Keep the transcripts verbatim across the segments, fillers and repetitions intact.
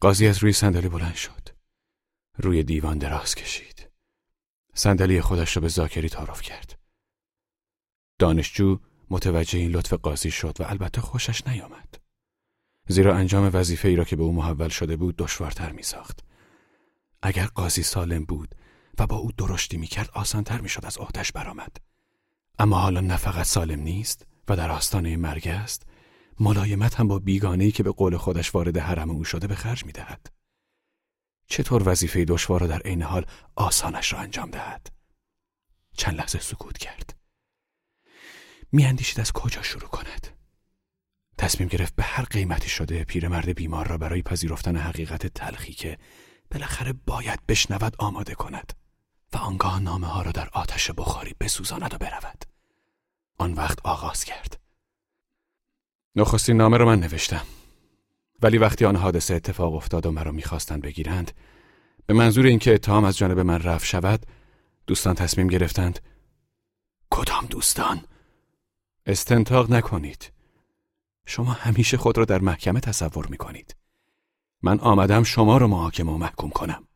قاضی از روی صندلی بلند شد. روی دیوان دراز کشید. صندلی خودش را به زاکری تعارف کرد. دانشجو متوجه این لطف قاضی شد و البته خوشش نیامد. زیرا انجام وظیفه ای را که به او محول شده بود دشوارتر می ساخت. اگر قاضی سالم بود و با او درشتی می کرد آسانتر می شد از عهده‌اش برآمد. اما حالا نه فقط سالم نیست و در آستانه مرگ است، ملایمت هم با بیگانه‌ای که به قول خودش وارد حرم او شده به خرج می دهد. چطور وظیفه دشوار را در عین حال آسانش را انجام دهد؟ چند لحظه سکوت کرد. می اندیشید از کجا شروع کند. تصمیم گرفت به هر قیمتی شده پیرمرد بیمار را برای پذیرفتن حقیقت تلخی که بالاخره باید بشنود آماده کند و آنگاه نامه ها را در آتش بخاری بسوزاند و برود. آن وقت آغاز کرد. نخستین نامه را من نوشتم، ولی وقتی آن حادثه اتفاق افتاد و مرا می‌خواستند بگیرند، به منظور اینکه اتهام از جانب من رفع شود، دوستان تصمیم گرفتند. کدام دوستان؟ استنتاق نکنید. شما همیشه خود را در محکمه تصور می‌کنید. من آمدم شما را محاکمه و محکوم کنم.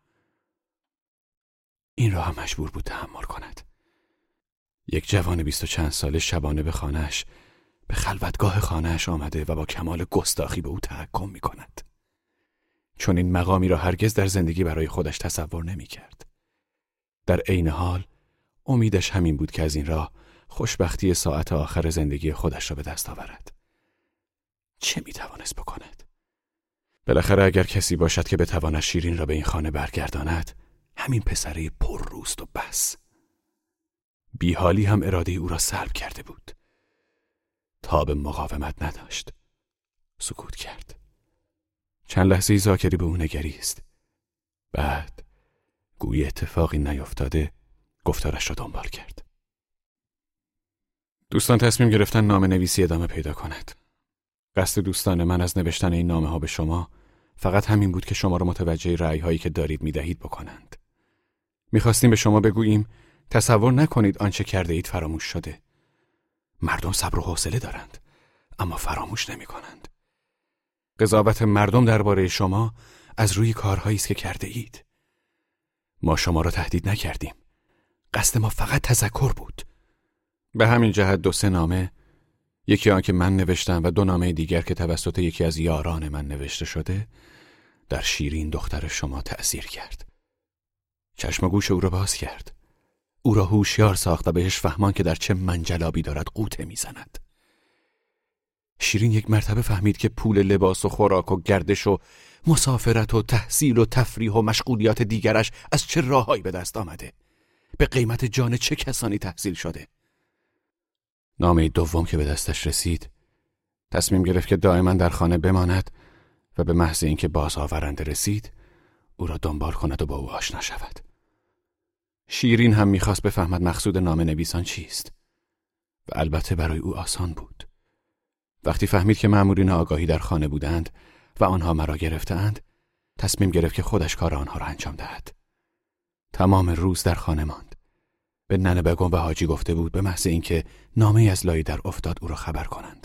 این را هم مجبور بود تحمل کند. یک جوان بیست و چند ساله شبانه به خانه‌اش، به خلوتگاه خانه‌اش آمده و با کمال گستاخی به او تحکم می‌کند. چون این مقامی را هرگز در زندگی برای خودش تصور نمی‌کرد. در عین حال امیدش همین بود که از این راه خوشبختی ساعت آخر زندگی خودش را به دست آورد. چه می‌توانست بکند؟ بالاخره اگر کسی باشد که بتواند شیرین را به این خانه برگرداند، همین پسره پر روست و بس. بیحالی هم اراده او را سلب کرده بود. تاب مقاومت نداشت. سکوت کرد. چند لحظه زاکری به او نگریست. بعد گویی اتفاقی نیفتاده گفتارش را دنبال کرد. دوستان تصمیم گرفتن نامه نویسی ادامه پیدا کند. قصد دوستان من از نوشتن این نامه ها به شما فقط همین بود که شما را متوجه رأی هایی که دارید می دهید بکنند. میخواستیم به شما بگوییم تصور نکنید آنچه کرده اید فراموش شده. مردم صبر و حوصله دارند، اما فراموش نمی کنند. قضاوت مردم درباره شما از روی کارهایی است که کرده اید. ما شما را تهدید نکردیم. قصد ما فقط تذکر بود. به همین جهت دو سه نامه، یکی آن که من نوشتم و دو نامه دیگر که توسط یکی از یاران من نوشته شده، در شیرین دختر شما تأثیر کرد. چشم و گوش او را باز کرد. او را هوشیار ساخت و بهش فهمان که در چه منجلابی دارد قوطه میزند. شیرین یک مرتبه فهمید که پول لباس و خوراک و گردش و مسافرت و تحصیل و تفریح و مشغولیات دیگرش از چه راههایی به دست آمده، به قیمت جان چه کسانی تحصیل شده. نامه دوم که به دستش رسید، تصمیم گرفت که دائما در خانه بماند و به محض اینکه بازآورنده رسید او را دنبال کند و با او آشنا شود. شیرین هم میخواست بفهمد مقصود نامه نویسان چیست و البته برای او آسان بود. وقتی فهمید که مأمورین آگاهی در خانه بودند و آنها مرا گرفتند، تصمیم گرفت که خودش کار آنها را انجام دهد. تمام روز در خانه ماند. به ننه بگم و حاجی گفته بود به محض اینکه نامه از لای در افتاد او را خبر کنند.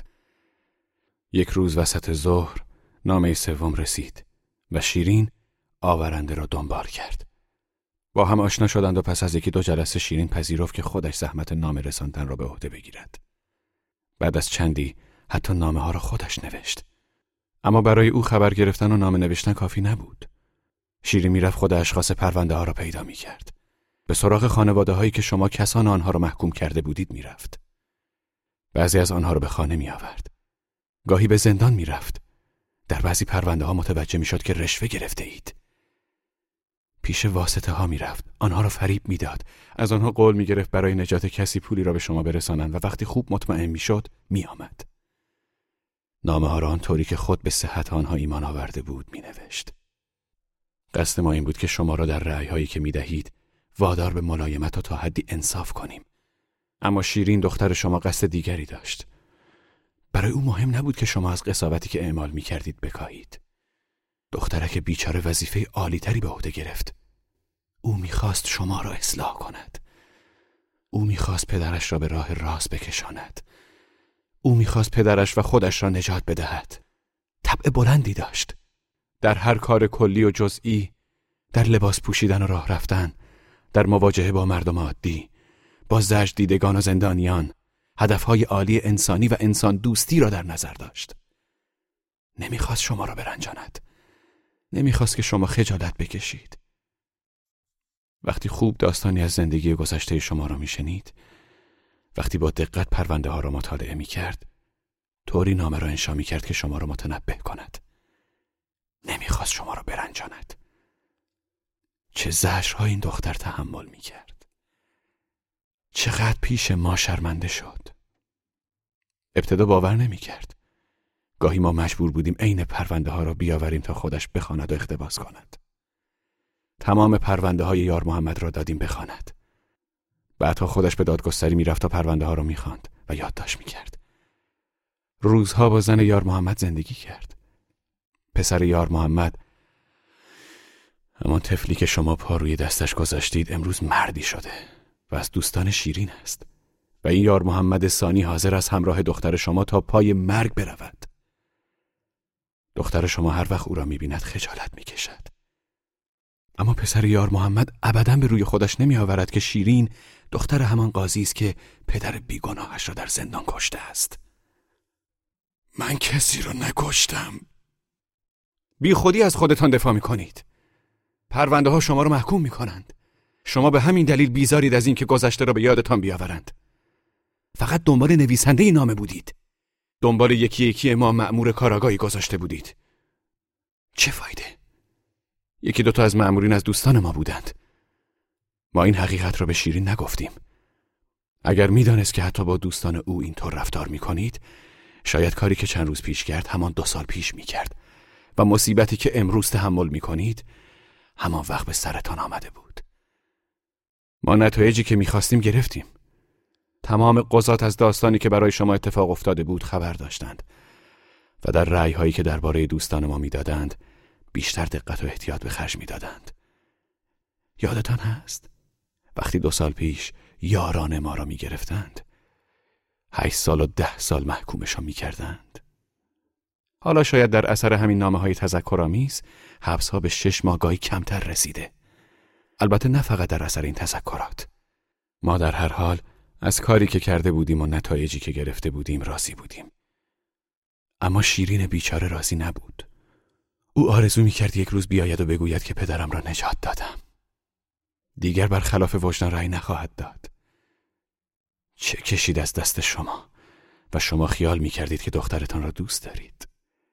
یک روز وسط ظهر نامه سوم رسید و شیرین آورنده را دنبال کرد. با هم آشنا شدند و پس از یکی دو جلسه شیرین پذیرفت که خودش زحمت نامه رساندن را به عهده بگیرد. بعد از چندی حتی نامه ها را خودش نوشت. اما برای او خبر گرفتن و نامه نوشتن کافی نبود. شیرین میرفت خود اشخاص پرونده ها را پیدا می کرد. به سراغ خانواده هایی که شما کسان آنها را محکوم کرده بودید می رفت. بعضی از آنها را به خانه می آورد. گاهی به زندان می رفت. در بعضی پرونده ها متوجه می شد که رشوه گرفته اید. پیش واسطه ها می رفت. آنها را فریب می داد. از آنها قول می گرفت برای نجات کسی پولی را به شما برسانند و وقتی خوب مطمئن می شد می آمد. نامه ها را آنطوری که خود به صحت آنها ایمان آورده بود می نوشت. قصد ما این بود که شما را در رأی هایی که می دهید وادار به ملایمت و تا حدی انصاف کنیم. اما شیرین دختر شما قصد دیگری داشت. برای او مهم نبود که شما از قساوتی که اعمال می کردید بکاهید. دخترک بیچاره وظیفه عالی‌تری به عهده گرفت. او می‌خواست شما را اصلاح کند. او می‌خواست پدرش را به راه راست بکشاند. او می‌خواست پدرش و خودش را نجات بدهد. طبع بلندی داشت. در هر کار کلی و جزئی، در لباس پوشیدن و راه رفتن، در مواجهه با مردم عادی، با زجر دیدگان و زندانیان، هدفهای عالی انسانی و انسان دوستی را در نظر داشت. نمیخواست شما را برنجاند. نمیخواست که شما خجالت بکشید. وقتی خوب داستانی از زندگی گذشته شما را میشنید، وقتی با دقت پرونده ها را مطالعه میکرد، طوری نامه را انشا میکرد که شما را متنبه کند. نمیخواست شما را برنجاند. چه زجرها این دختر تحمل میکرد. چقدر پیش ما شرمنده شد. ابتدا باور نمیکرد. گاهی ما مجبور بودیم عین پرونده ها را بیاوریم تا خودش بخواند و اقتباس کند. تمام پرونده های یار محمد را دادیم بخواند. بعدها خودش به دادگستری میرفت تا پرونده ها را میخواند و یادداشت میکرد. روزها با زن یار محمد زندگی کرد. پسر یار محمد، همان طفلی که شما پا روی دستش گذاشتید، امروز مردی شده و از دوستان شیرین است و این یار محمد ثانی حاضر است همراه دختر شما تا پای مرگ برود. دختر شما هر وقت او را می‌بیند خجالت می‌کشد. اما پسر یار محمد ابداً به روی خودش نمی آورد که شیرین دختر همان قاضی است که پدر بیگناهش را در زندان کشته است. من کسی را نکشتم. بی خودی از خودتان دفاع می‌کنید. پرونده ها شما را محکوم می‌کنند. شما به همین دلیل بیزارید از این که گذشته را به یادتان بیاورند. فقط دنبال نویسنده این نامه بودید. دنبال یکی یکی ما مأمور کاراگاهی گذاشته بودید. چه فایده؟ یکی دوتا از مأمورین از دوستان ما بودند. ما این حقیقت را به شیرین نگفتیم. اگر میدانست که حتی با دوستان او اینطور رفتار میکنید، شاید کاری که چند روز پیش کرد همان دو سال پیش میکرد و مصیبتی که امروز تحمل میکنید همان وقت به سرتان آمده بود. ما نتایجی که میخواستیم گرفتیم. تمام قضات از داستانی که برای شما اتفاق افتاده بود خبر داشتند و در رأی‌هایی که درباره دوستان ما میدادند بیشتر دقت و احتیاط به خرج میدادند. یادتان هست وقتی دو سال پیش یاران ما را میگرفتند، هشت سال و ده سال محکومشان میکردند. حالا شاید در اثر همین نامه‌های تذکرآمیز حبس‌ها به شش ماه گاهی کمتر رسیده. البته نه فقط در اثر این تذکرات. ما در هر حال از کاری که کرده بودیم و نتایجی که گرفته بودیم راضی بودیم. اما شیرین بیچاره راضی نبود. او آرزو می‌کرد یک روز بیاید و بگوید که پدرم را نجات دادم. دیگر برخلاف وجدان رأی نخواهد داد. چه کشید از دست شما و شما خیال می‌کردید که دخترتان را دوست دارید.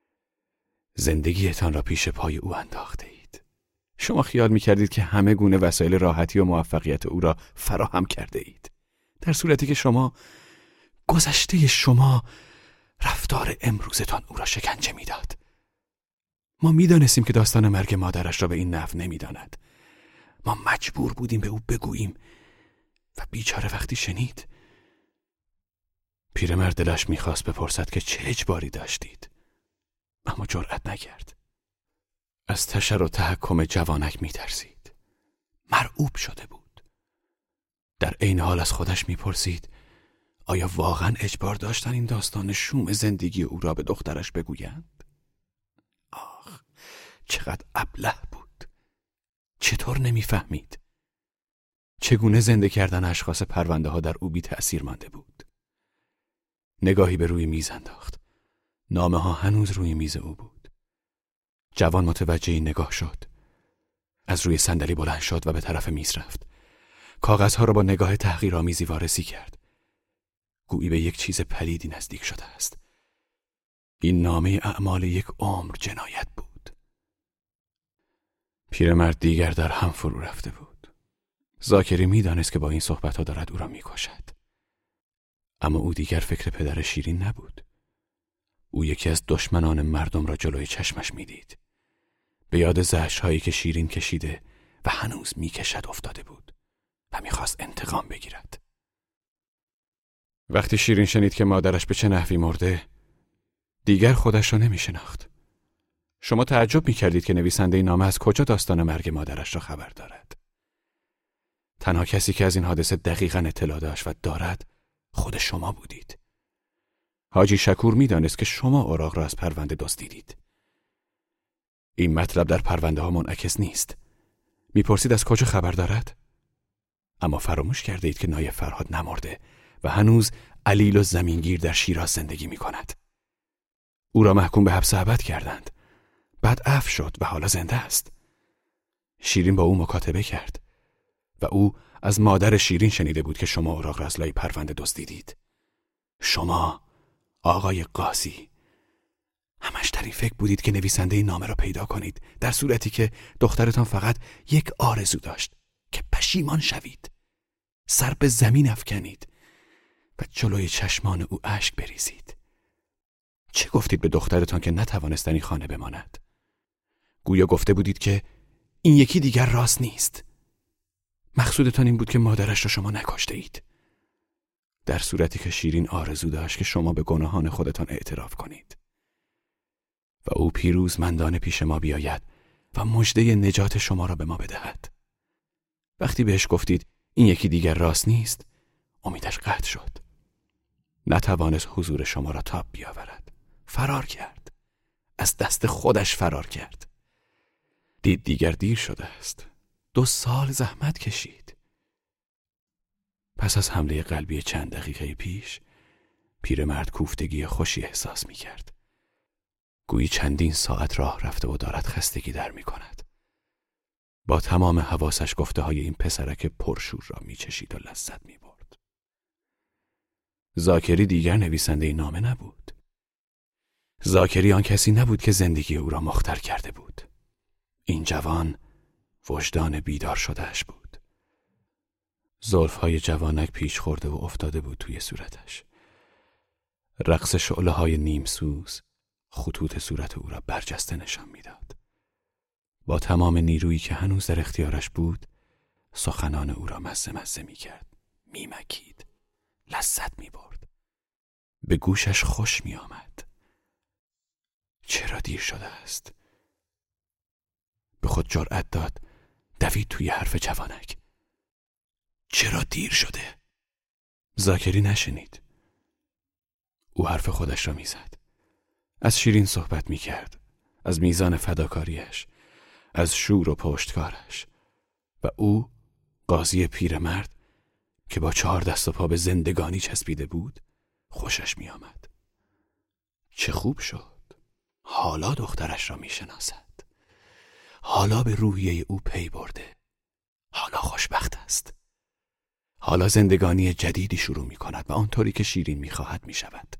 زندگیتان را پیش پای او انداخته اید. شما خیال می‌کردید که همه گونه وسایل راحتی و موفقیت او را فراهم کرده اید، در صورتی که شما گذشته شما رفتار امروزتان او را شکنجه میداد. ما میدانستیم که داستان مرگ مادرش را به این نحو نمیداند. ما مجبور بودیم به او بگوییم و بیچاره وقتی شنید، پیرمرد دلش میخواست بپرسد که چه اجباری داشتید، اما جرأت نکرد. از تشر و تحکم جوانک میترسید. مرعوب شده بود. در عین حال از خودش میپرسید آیا واقعا اجبار داشتن این داستان شوم زندگی او را به دخترش بگویند؟ آخ، چقدر ابله بود. چطور نمیفهمید؟ چگونه زنده کردن اشخاص پرونده ها در او بی تأثیر مانده بود؟ نگاهی به روی میز انداخت. نامه ها هنوز روی میز او بود. جوان متوجه این نگاه شد. از روی صندلی بلند شد و به طرف میز رفت. کاغذها را با نگاه تحقیرآمیزی وارسی کرد. گویی به یک چیز پلیدی نزدیک شده است. این نامه اعمال یک عمر جنایت بود. پیرمرد دیگر در هم فرو رفته بود. ذاکری می‌دانست که با این صحبت‌ها دارد او را می‌کشد. اما او دیگر فکر پدر شیرین نبود. او یکی از دشمنان مردم را جلوی چشمش می‌دید. به یاد زجرهایی که شیرین کشیده و هنوز می‌کشد افتاده بود و می‌خواست انتقام بگیرد. وقتی شیرین شنید که مادرش به چه نحوی مرده، دیگر خودش را نمی‌شناخت. شما تعجب می‌کردید که نویسنده این نامه از کجا داستان مرگ مادرش را خبر دارد. تنها کسی که از این حادثه دقیقاً اطلاع داشت و دارد خود شما بودید. حاجی شکور می‌دانست که شما اوراق را از پرونده دزدیدید. این مطلب در پرونده ها منعکس نیست. میپرسید از کجا خبر دارد؟ اما فراموش کرده اید که نایب فرهاد نمرده و هنوز علیل و زمینگیر در شیراز زندگی می کند. او را محکوم به حبس ابد کردند. بعد عفو شد و حالا زنده است. شیرین با او مکاتبه کرد و او از مادر شیرین شنیده بود که شما اوراق را از لای پرونده دزدیدید. شما، آقای قاضی، همش در این فکر بودید که نویسنده این نامه را پیدا کنید، در صورتی که دخترتان فقط یک آرزو داشت که پشیمان شوید، سر به زمین افکنید و جلوی چشمان او اشک بریزید. چه گفتید به دخترتان که نتوانست در این خانه بماند؟ گویا گفته بودید که این یکی دیگر راست نیست. مقصودتان این بود که مادرش را شما نکشته اید، در صورتی که شیرین آرزو داشت که شما به گناهان خودتان اعتراف کنید و او پیروزمندانه پیش ما بیاید و مژده نجات شما را به ما بدهد. وقتی بهش گفتید این یکی دیگر راست نیست، امیدش قطع شد. نتوانست حضور شما را تاب بیاورد. فرار کرد. از دست خودش فرار کرد. دید دیگر دیر شده است. دو سال زحمت کشید. پس از حمله قلبی چند دقیقه پیش، پیرمرد کوفتگی خوشی احساس می کرد. گویی چندین ساعت راه رفته و دارد خستگی در می کند. با تمام حواسش گفته های این پسرک پرشور را می چشید و لذت می برد. زاکری دیگر نویسنده این نامه نبود. زاکری آن کسی نبود که زندگی او را مختل کرده بود. این جوان وجدان بیدار شدهش بود. زلفهای جوانک پیش خورده و افتاده بود توی صورتش. رقص شعله های نیم سوز خطوط صورت او را برجسته نشان میداد. با تمام نیرویی که هنوز در اختیارش بود، سخنان او را مزه مزه می کرد. می مکید. لذت می برد. به گوشش خوش می آمد. چرا دیر شده است؟ به خود جرأت داد. دوید توی حرف جوانک. چرا دیر شده؟ زاکری نشنید. او حرف خودش را می زد. از شیرین صحبت می کرد. از میزان فداکاریش. از شور و پشتکارش. و او، قاضی پیرمرد که با چهار دست و پا به زندگانی چسبیده بود، خوشش می آمد. چه خوب شد. حالا دخترش را می شناسد. حالا به روحیه او پی برده. حالا خوشبخت است. حالا زندگانی جدیدی شروع می کند و آنطوری که شیرین می خواهد می شود.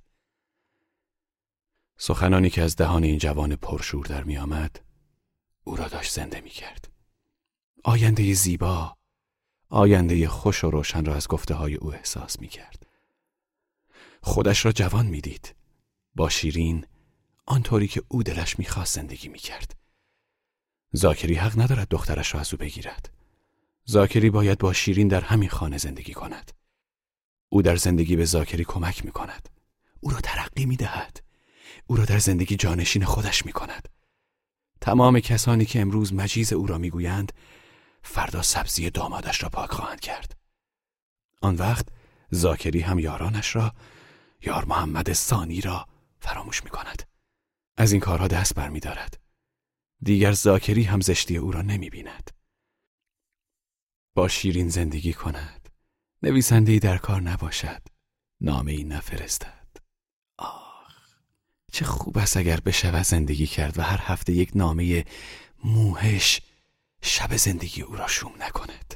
سخنانی که از دهان این جوان پرشور در می آمد، او را داشت زنده می کرد. آینده زیبا، آینده خوش و روشن را از گفته های او احساس می کرد. خودش را جوان می دید. با شیرین، آنطوری که او دلش می خواست زندگی می کرد. زاکری حق ندارد دخترش را از او بگیرد. زاکری باید با شیرین در همین خانه زندگی کند. او در زندگی به زاکری کمک می کند. او را ترقی می دهد. او را در زندگی جانشین خودش می کند. تمام کسانی که امروز مجیز او را می گویند، فردا سبزی دامادش را پاک خواهند کرد. آن وقت زاکری هم یارانش را، یار محمد ثانی را فراموش می کند. از این کارها دست بر می دارد. دیگر زاکری هم زشتی او را نمی بیند. با شیرین زندگی کند. نویسنده‌ای در کار نباشد. نامه‌ای نفرستد. آخ، چه خوب است اگر بشود زندگی کرد و هر هفته یک نامه موحش شب زندگی او را شوم نکند.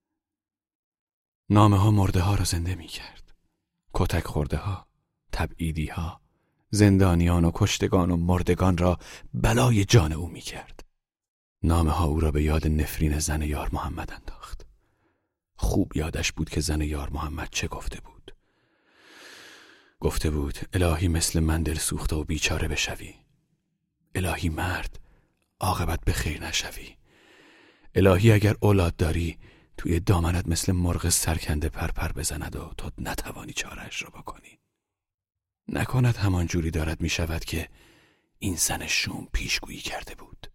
نامه ها مرده ها را زنده می کرد. کتک خورده ها، تبعیدی ها، زندانیان و کشتگان و مردگان را بلای جان او می کرد. نامه ها او را به یاد نفرین زن یار محمد انداخت. خوب یادش بود که زن یار محمد چه گفته بود. گفته بود الهی مثل من دل سوخته و بیچاره بشوی. الهی مرد عاقبت به خیر نشوی. الهی اگر اولاد داری توی دامنت مثل مرغ سرکنده پرپر بزند و تو نتوانی چاره‌اش را بکنی. نکند همان جوری دارد می شود که این زن شوم پیشگویی کرده بود.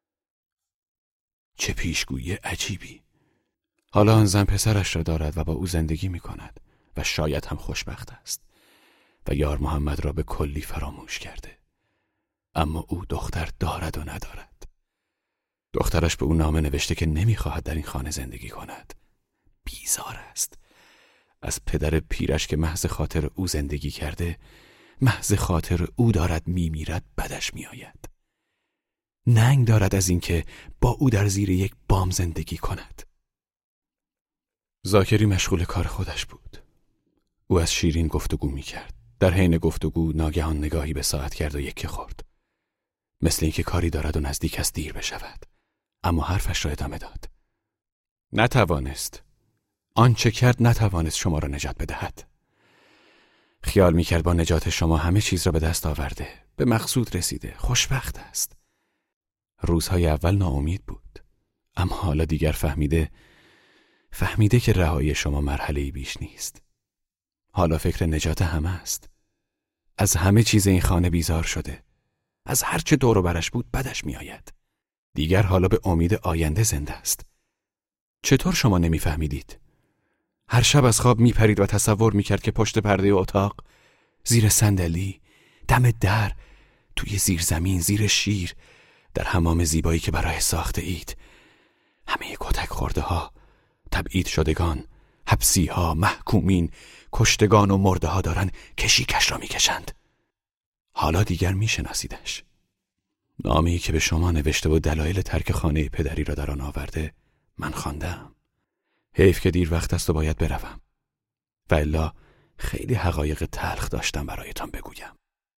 چه پیشگویی عجیبی. حالا آن زن پسرش را دارد و با او زندگی می کند و شاید هم خوشبخت است و یار محمد را به کلی فراموش کرده. اما او دختر دارد و ندارد. دخترش به او نامه نوشته که نمیخواهد در این خانه زندگی کند. بیزار است. از پدر پیرش که محض خاطر او زندگی کرده، محض خاطر او دارد میمیرد، بدش میآید. ننگ دارد از اینکه با او در زیر یک بام زندگی کند. زاکری مشغول کار خودش بود. او از شیرین گفتگو میکرد. در حین گفتگو ناگهان نگاهی به ساعت کرد و یکی خورد. مثل اینکه کاری دارد و نزدیک است دیر بشود. اما حرفش را ادامه داد. نتوانست. آنچه کرد نتوانست شما را نجات بدهد. خیال میکرد با نجات شما همه چیز را به دست آورده، به مقصود رسیده، خوشبخت است. روزهای اول ناامید بود، اما حالا دیگر فهمیده فهمیده که رهایی شما مرحله‌ای بیش نیست. حالا فکر نجات همه است. از همه چیز این خانه بیزار شده. از هر چه دور و برش بود بدش میآید. دیگر حالا به امید آینده زنده است. چطور شما نمیفهمیدید؟ هر شب از خواب میپرید و تصور میکرد که پشت پرده اتاق، زیر صندلی، دم در، توی زیر زمین، زیر شیر، در حمام زیبایی که برای ساخته اید، همه کتک خورده ها، تبعید شدگان، حبسی ها، محکومین، کشتگان و مرده ها دارن کشیکش را میکشند. حالا دیگر میشناسیدش. نامه‌ای که به شما نوشته و دلایل ترک خانه پدری را در آن آورده من خواندم. حیف که دیر وقت است و باید بروم. و الا خیلی حقایق تلخ داشتم برایتان بگویم.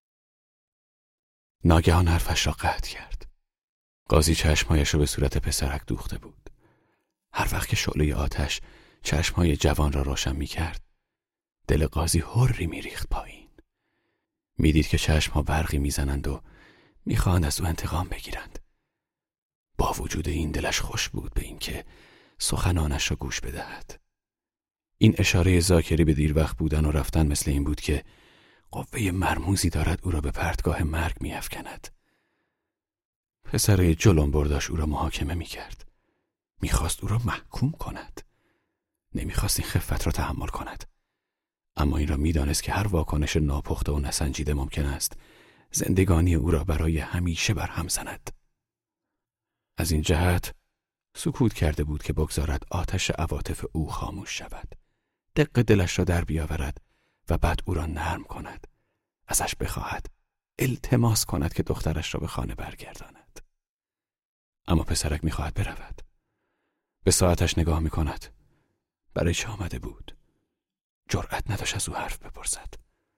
ناگهان حرفش را قطع کرد. قاضی چشمهایش را به صورت پسرک دوخته بود. هر وقت که شعله آتش چشمهای جوان را روشن می کرد، دل قاضی هری می ریخت پایین. می دید که چشمها برقی می زنند و می خواهند از او انتقام بگیرند. با وجود این دلش خوش بود به این که سخنانش را گوش بدهد. این اشاره زاکری به دیر وقت بودن و رفتن مثل این بود که قوه مرموزی دارد او را به پرتگاه مرگ می افکند. پسر جلون برداش او را محاکمه می کرد. می خواست او را محکوم کند. نمی خواست این خفت را تحمل کند. اما این را می دانست که هر واکنش ناپخته و نسنجیده ممکن است زندگانی او را برای همیشه برهم زند. از این جهت سکوت کرده بود که بگذارد آتش عواطف او خاموش شود، دق دلش را در بیاورد و بعد او را نرم کند، ازش بخواهد، التماس کند که دخترش را به خانه برگرداند. اما پسرک میخواهد برود. به ساعتش نگاه میکند. برای چه آمده بود؟ جرأت نداشت از او حرف بپرسد.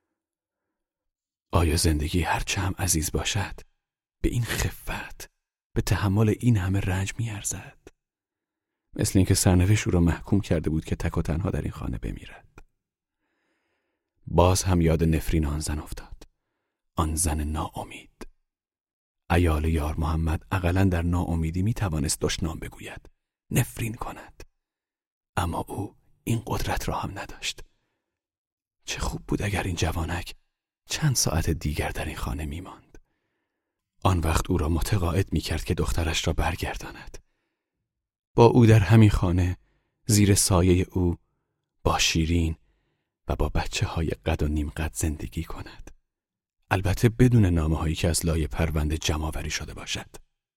آیا زندگی هرچه هم عزیز باشد به این خفت، به تحمل این همه رنج میارزد؟ مثل اینکه سرنوشت او را محکوم کرده بود که تک و تنها در این خانه بمیرد. باز هم یاد نفرین آن زن افتاد. آن زن ناامید. عیال یار محمد اقلاً در ناامیدی می توانست دشنام بگوید، نفرین کند. اما او این قدرت را هم نداشت. چه خوب بود اگر این جوانک چند ساعت دیگر در این خانه می ماند. آن وقت او را متقاعد می کرد که دخترش را برگرداند. با او در همین خانه، زیر سایه او، با شیرین و با بچه های قد و نیم قد زندگی کند. البته بدون نامه هایی که از لای پرونده جمع‌آوری شده باشد.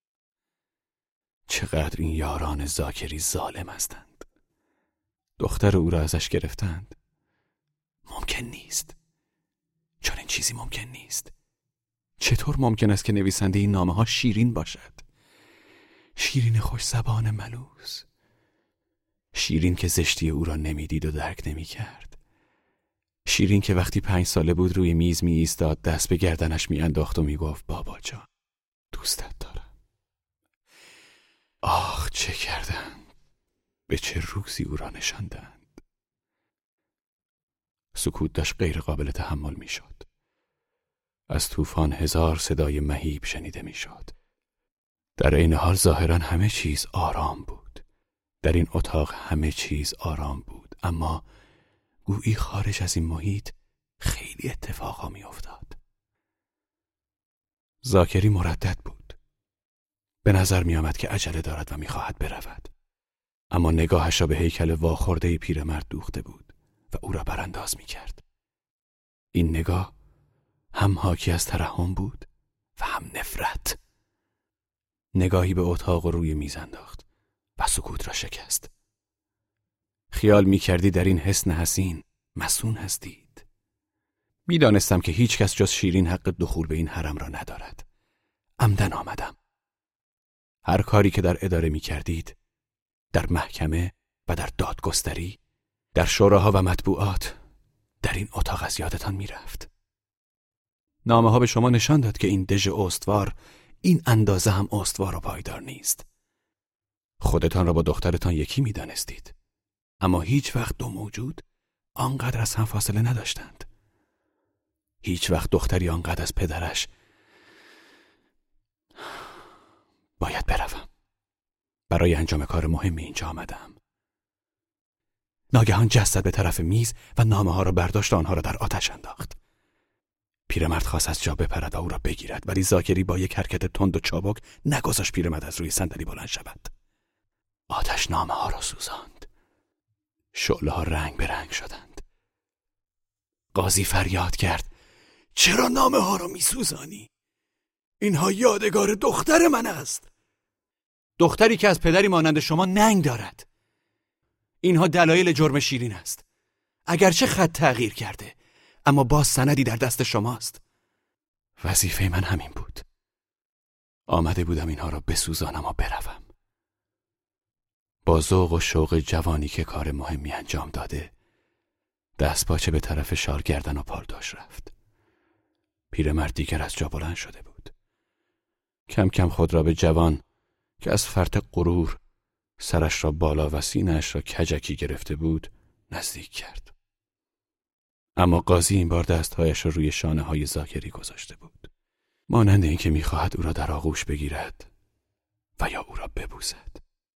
چقدر این یاران زاکری ظالم هستند. دختر او را ازش گرفتند. ممکن نیست. چون این چیزی ممکن نیست. چطور ممکن است که نویسنده این نامه ها شیرین باشد؟ شیرین خوش زبان ملوس. شیرین که زشتی او را نمیدید و درک نمی کرد. شیرین که وقتی پنج ساله بود روی میز می ایستاد، دست به گردنش می انداخت و می گفت بابا جان دوستت دارم. آخ چه کردند، به چه روزی او را نشاندند. سکوت داشت غیر قابل تحمل می شد. از طوفان هزار صدای مهیب شنیده می شد. در این حال ظاهراً همه چیز آرام بود. در این اتاق همه چیز آرام بود، اما گویی خارج از این محیط خیلی اتفاقا می افتاد. زاکری مردد بود. به نظر می آمد که عجله دارد و می خواهد برود. اما نگاهش را به هیکل واخورده پیرمرد دوخته بود و او را برانداز می کرد. این نگاه هم حاکی از ترحم بود و هم نفرت. نگاهی به اتاق و روی میز انداخت و سکوت را شکست. خیال می کردی در این حسن حسین مسون هستید. می دانستم که هیچ کس جز شیرین حق دخول به این حرم را ندارد. عمدن آمدم. هر کاری که در اداره می کردید، در محکمه و در دادگستری، در شوراها و مطبوعات، در این اتاق از یادتان می رفت. نامه ها به شما نشان داد که این دژ استوار این اندازه هم استوار و پایدار نیست. خودتان را با دخترتان یکی می دانستید. اما هیچ وقت دو موجود آنقدر از هم فاصله نداشتند. هیچ وقت دختری آنقدر از پدرش. باید بروم. برای انجام کار مهمی اینجا آمدم. ناگهان جست به طرف میز و نامه ها را برداشت و آنها را در آتش انداخت. پیرمرد خواست از جا بپرد و او را بگیرد، ولی زاکری با یک حرکت تند و چابک نگذاشت پیرمرد از روی صندلی بلند شود. آتش نامه ها را سوزاند. شعله ها رنگ به رنگ شدند. قاضی فریاد کرد: چرا نامه ها را می سوزانی؟ اینها یادگار دختر من است. دختری که از پدری مانند شما ننگ دارد. اینها دلایل جرم شیرین است. اگرچه خط تغییر کرده، اما باز سندی در دست شماست. وظیفه من همین بود. آمده بودم اینها را بسوزانم و بروم. با ذوق و شوق جوانی که کار مهمی انجام داده، دست پاچه به طرف شال گردن و پالداش رفت. پیرمرد دیگر از جا بلند شده بود. کم کم خود را به جوان که از فرط غرور سرش را بالا و سینه‌اش را کجکی گرفته بود نزدیک کرد. اما قاضی این بار دستهایش را روی شانه های زاکری گذاشته بود، مانند اینکه می‌خواهد او را در آغوش بگیرد و یا او را ببوسد.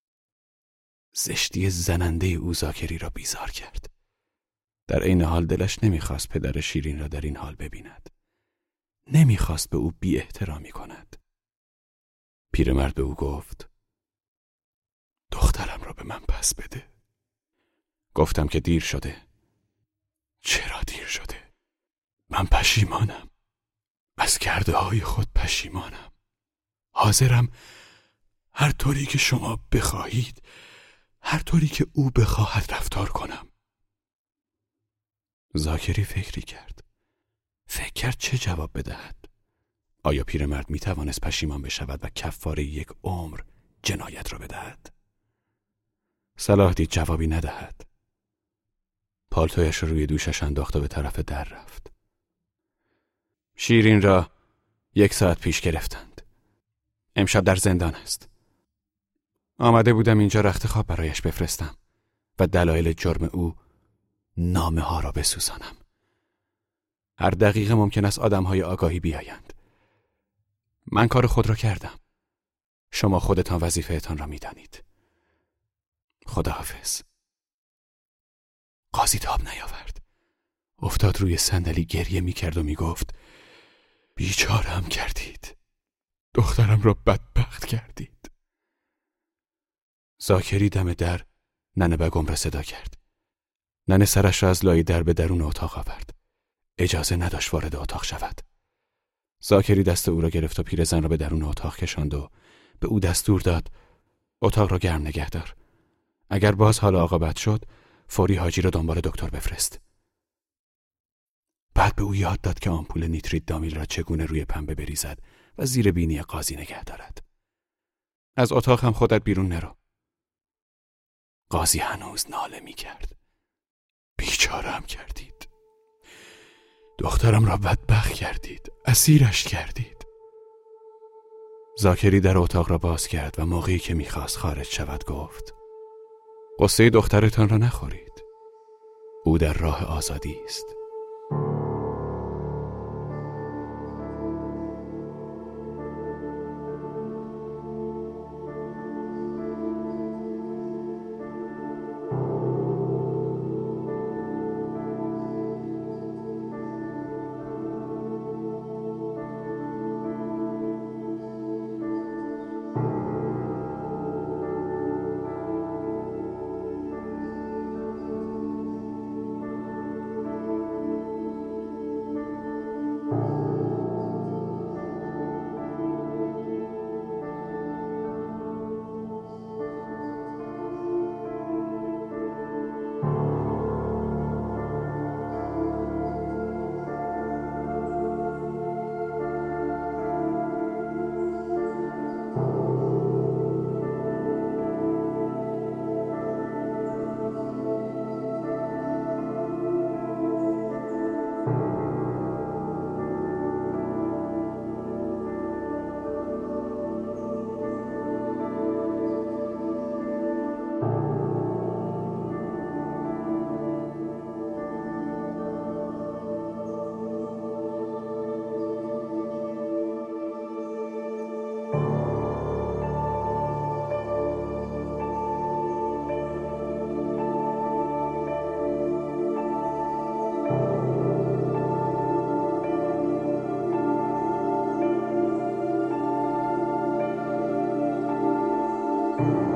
زشتی زننده او زاکری را بیزار کرد. در عین حال دلش نمی‌خواست پدر شیرین را در این حال ببیند. نمی‌خواست به او بی احترامی کند. پیرمرد به او گفت: دخترم را به من پس بده. گفتم که دیر شده. چرا دیر شده؟ من پشیمانم. از کرده های خود پشیمانم. حاضرم هر طوری که شما بخواهید، هر طوری که او بخواهد رفتار کنم. زاکری فکری کرد. فکر کرد چه جواب بدهد. آیا پیرمرد می توانست پشیمان بشود و کفاره یک عمر جنایت را بدهد؟ صلاح دید جوابی ندهد. پالتویش رو روی دوشش انداخت و به طرف در رفت. شیرین را یک ساعت پیش گرفتند. امشب در زندان است. آمده بودم اینجا رخت خواب برایش بفرستم و دلایل جرم او نامه ها را بسوزانم. هر دقیقه ممکن است آدم‌های آگاهی بیایند. من کار خود را کردم. شما خودتان وظیفه‌تان را می‌دانید. خداحافظ. قاضی تاب نیاورد. افتاد روی صندلی، گریه می‌کرد و می‌گفت: بیچاره‌ام کردید. دخترم را بدبخت کردید. زاکری دم در ننه بگم را صدا کرد. ننه سرش را از لای در به درون اتاق آورد. اجازه نداشت وارد اتاق شود. زاکری دست او را گرفت و پیرزن را به درون اتاق کشاند و به او دستور داد: اتاق را گرم نگه دار. اگر باز حال آقا بد شد، فوری حاجی را دنبال دکتر بفرست. بعد به او یاد داد که آمپول نیتریت دامیل را چگونه روی پنبه بریزد و زیر بینی قاضی نگه دارد. از اتاق هم خودت بیرون نرو. قاضی هنوز ناله می کرد. بیچاره‌ام کردید. دخترم را بدبخت کردید. اسیرش کردید. زاکری در اتاق را باز کرد و موقعی که می‌خواست خارج شود گفت: قصه دخترتان را نخورید. او در راه آزادی است. شد.